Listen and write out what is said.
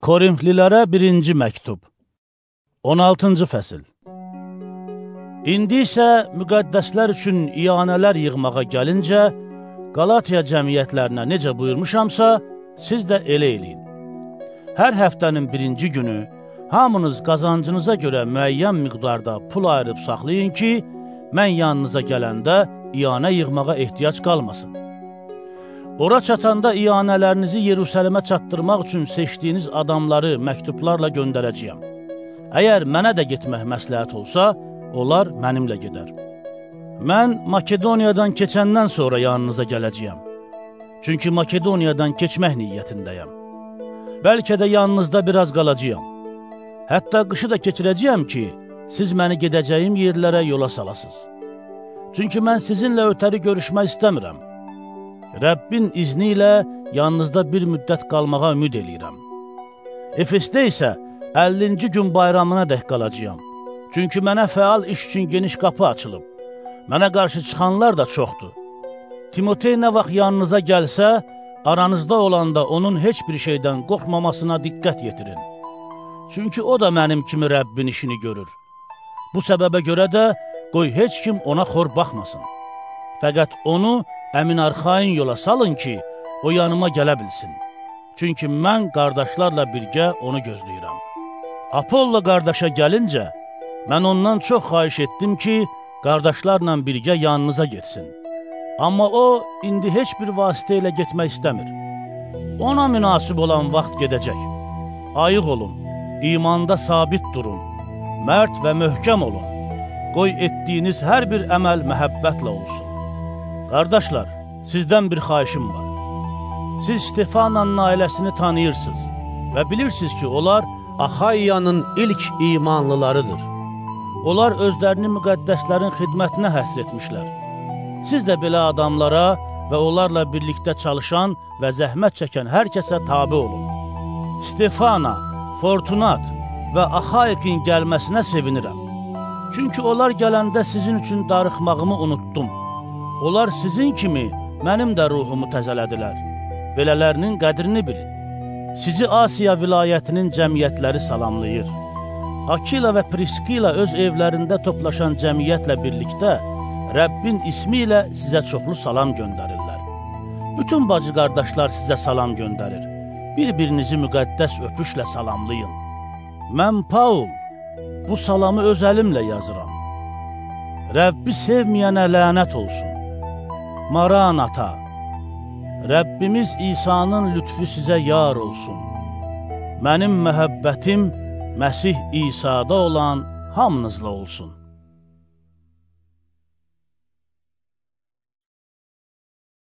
Korinflilərə 1-ci məktub 16-cı fəsil. İndi isə müqəddəslər üçün iyanələr yığmağa gəlincə, Qalatiya cəmiyyətlərinə necə buyurmuşamsa, siz də elə eləyin. Hər həftənin 1-ci günü hamınız qazancınıza görə müəyyən miqdarda pul ayırıb saxlayın ki, mən yanınıza gələndə iyanə yığmağa ehtiyac qalmasın. Ora çatanda iyanələrinizi Yerusəlimə çatdırmaq üçün seçdiyiniz adamları məktublarla göndərəcəyəm. Əgər mənə də getmək məsləhət olsa, onlar mənimlə gedər. Mən Makedoniyadan keçəndən sonra yanınıza gələcəyəm. Çünki Makedoniyadan keçmək niyyətindəyəm. Bəlkə də yanınızda biraz qalacağam. Hətta qışı da keçirəcəyəm ki, siz məni gedəcəyim yerlərə yola salasınız. Çünki mən sizinlə ötəri görüşmək istəmirəm. Rəbbin izni ilə yanınızda bir müddət qalmağa ümid eləyirəm. Efesdə isə 50-ci gün bayramına dək qalacağam. Çünki mənə fəal iş üçün geniş qapı açılıb. Mənə qarşı çıxanlar da çoxdur. Timotey nə vaxt yanınıza gəlsə, aranızda olanda onun heç bir şeydən qorxmamasına diqqət yetirin. Çünki o da mənim kimi Rəbbin işini görür. Bu səbəbə görə də qoy heç kim ona xor baxmasın. Fəqət onu əmin arxain yola salın ki, o yanıma gələ bilsin. Çünki mən qardaşlarla birgə onu gözləyirəm. Apollo qardaşa gəlincə, mən ondan çox xahiş etdim ki, qardaşlarla birgə yanınıza getsin. Amma o, indi heç bir vasitə ilə getmək istəmir. Ona münasib olan vaxt gedəcək. Ayıq olun, imanda sabit durun, mərd və möhkəm olun. Qoy etdiyiniz hər bir əməl məhəbbətlə olsun. Qardaşlar, sizdən bir xahişim var. Siz Stefananın ailəsini tanıyırsınız və bilirsiniz ki, onlar Axayyanın ilk imanlılarıdır. Onlar özlərini müqəddəslərin xidmətinə həsr etmişlər. Siz də belə adamlara və onlarla birlikdə çalışan və zəhmət çəkən hər kəsə tabe olun. Stefana, Fortunat və Axayikin gəlməsinə sevinirəm. Çünki onlar gələndə sizin üçün darıxmağımı unutdum. Onlar sizin kimi mənim də ruhumu təzələdilər. Belələrinin qədrini bilin. Sizi Asiya vilayətinin cəmiyyətləri salamlayır. Akila və Priskila öz evlərində toplaşan cəmiyyətlə birlikdə Rəbbin ismi ilə sizə çoxlu salam göndərirlər. Bütün bacı qardaşlar sizə salam göndərir. Bir-birinizi müqəddəs öpüşlə salamlayın. Mən Paul, bu salamı öz əlimlə yazıram. Rəbbi sevməyənə lənət olsun. Maranata, Rəbbimiz İsa'nın lütfü sizə yar olsun. Mənim məhəbbətim Məsih İsa'da olan hamınızla olsun.